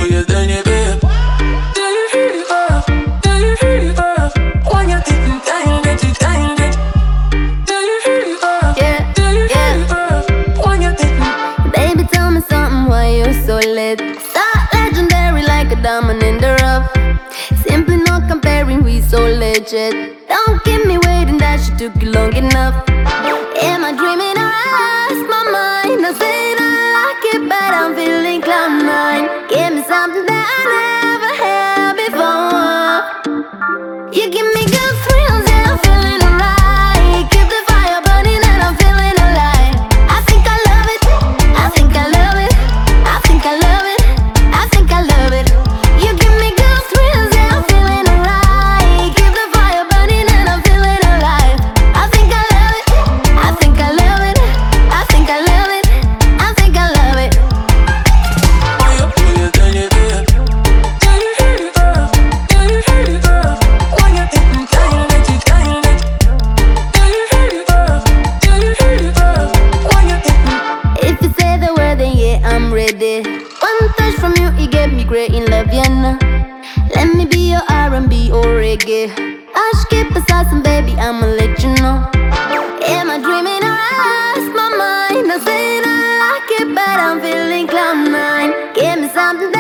you, then you babe. Do you feel love? Do you feel love? When you're getting tired, tired. Do you feel love? Yeah, Do you yeah. feel love? When you're getting. Baby, tell me something, why you're so lit? So legendary like a diamond in the rough. Simply not comparing, we so legit. Don't keep me waiting, that shit took you long enough. Am I dreaming or I lost my mind? I said I like it, but I'm feeling cloud nine. Give me something that I never had before. You give me good thrills and I'm feeling alright. Keep the fire burning and I'm feeling alive. I think I love it, I think I love it, I think I love it, I think I love it. You give me good thrills and I'm feeling alright. Keep the fire burning and I'm feeling alive. I think I love it, I think I love it, I think I love it, I think I love it. When you do you, then you babe. Do you feel love? Do you feel love? When you're getting tired, tired. Do you feel love? Do you feel love? When you're getting. If you say the word, then yeah, I'm ready. One touch from you, it get me great in love, yeah, nah. Let me be your R&B or reggae. I skip assassin, baby, I'ma let you know. Am I dreaming or I lost my mind? I said I like it, but I'm feeling cloud nine. Give me something that